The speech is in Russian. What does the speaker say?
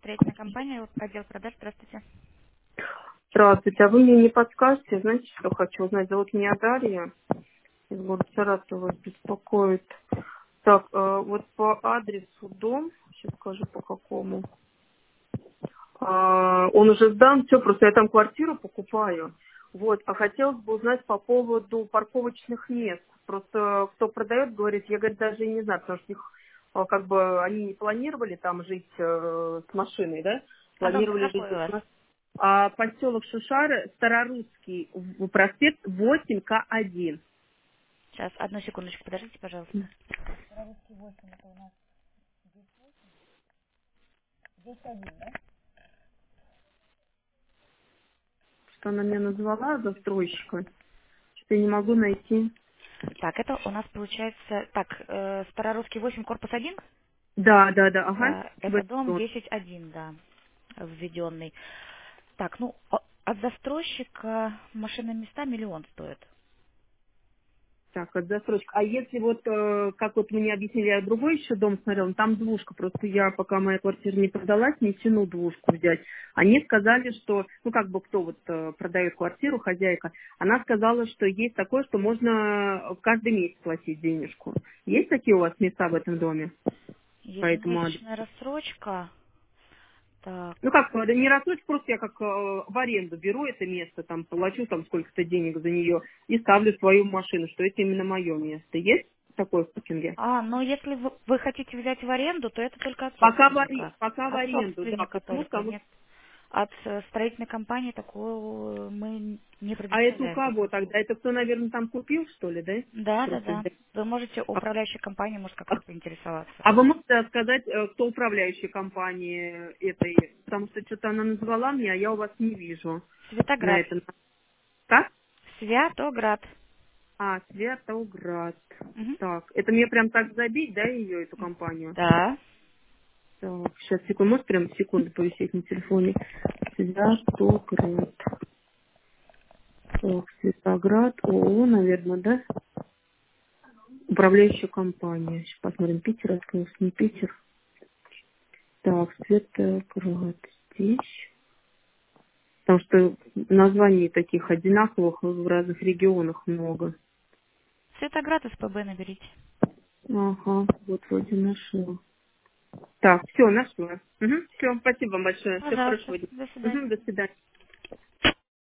строительная компания, отдел продаж. Здравствуйте. Здравствуйте, а вы мне не подскажете? Знаете, что хочу узнать? Зовут меня Дарья, из города Саратова беспокоит. Так, вот по адресу дом, сейчас скажу по какому. Он уже сдан, все, просто я там квартиру покупаю. Вот, а хотелось бы узнать по поводу парковочных мест. Просто кто продает, говорит, я, говорит, даже и не знаю, потому что их как бы они не планировали там жить с машиной, да? А дом-то Планировали жить какой у без вас? машины. А поселок Шушары, Старорусский, проспект 8К1. Сейчас, одну секундочку, подождите, пожалуйста. Что она меня назвала, застройщика? Что-то я не могу найти. Так, это у нас получается... Так, Старорусский 8, корпус 1? Да, да, да, ага. Да, В это этот дом дом. 10.1, да, введенный. Так, ну, от застройщика машинные места миллион стоит. Так, от застройщика. А если вот, как вот мне объяснили, я другой еще дом смотрела, там двушка, просто я, пока моя квартира не продалась, не тяну двушку взять. Они сказали, что, ну, как бы кто вот продает квартиру, хозяйка, она сказала, что есть такое, что можно каждый месяц платить денежку. Есть такие у вас места в этом доме по этому адресу? Ежемесячная рассрочка. Так, Ну как, да не рассрочка, просто я как в аренду беру это место, там плачу там сколько-то денег за нее и ставлю свою машину, что это именно мое место. Есть такое в Пекинге? но если вы хотите взять в аренду, то это только от Пока собственника. пока в От аренду, да. собственника Почему? только, Потому нет. От строительной компании такого мы не а это у предоставляем кого такую тогда? услугу. Это кто, наверное, там купил, что ли, да? Да, да, Просто да. Вы можете у а, управляющей компании, может, а- как-то поинтересоваться. а вы можете сказать, кто управляющая компании этой? Потому что что-то она назвала мне, а я у вас не вижу на Светоград. этом. Как? Святоград. Светоград. Мгм. Так, это мне прям так забить, да, ее, эту компанию? Да. Так, сейчас, секунду, может прям секунду повисеть на телефоне. Светоград. Так, Светоград, ООО, наверное, да? Управляющая компания. Сейчас посмотрим, Питер, это, конечно, не Питер. Так, Светоград здесь. Потому что названий таких одинаковых в разных регионах много. Светоград СПБ наберите. Ага, вот вроде нашла. Так, все, нашла. Все, спасибо вам большое. Всего Пожалуйста. хорошего дня. До свидания. До свидания.